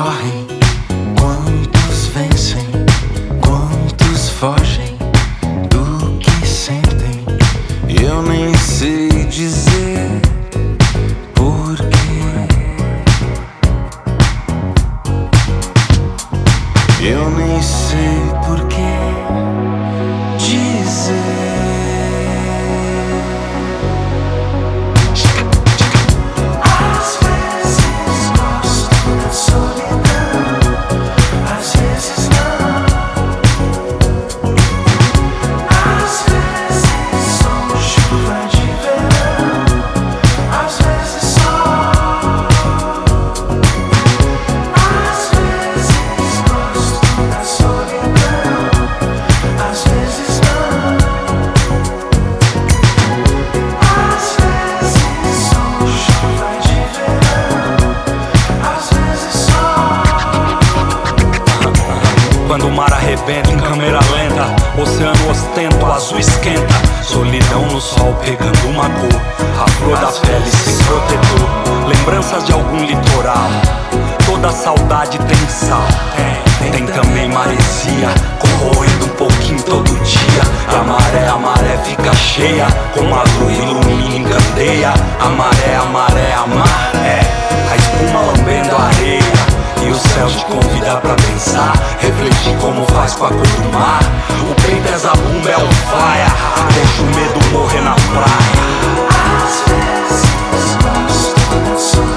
correm, quantos vencem, quantos fogem do que sentem. Eu nem sei dizer porquê. Eu nem sei porquê dizer. Quando o mar arrebenta em câmera lenta, oceano ostenta, o azul esquenta. Solidão no sol pegando uma cor, a flor da pele sem protetor. Lembranças de algum litoral, toda saudade tem sal. Tem também maresia, corroendo um pouquinho todo dia. E a maré fica cheia, como a lua ilumina em candeia. A maré, a mar, a espuma lambendo a areia. E o céu te convida pra pensar, refletir como faz com a cor do mar. O peito é zabumba, é um fire, deixa o medo morrer na praia. Às vezes gosto da solidão.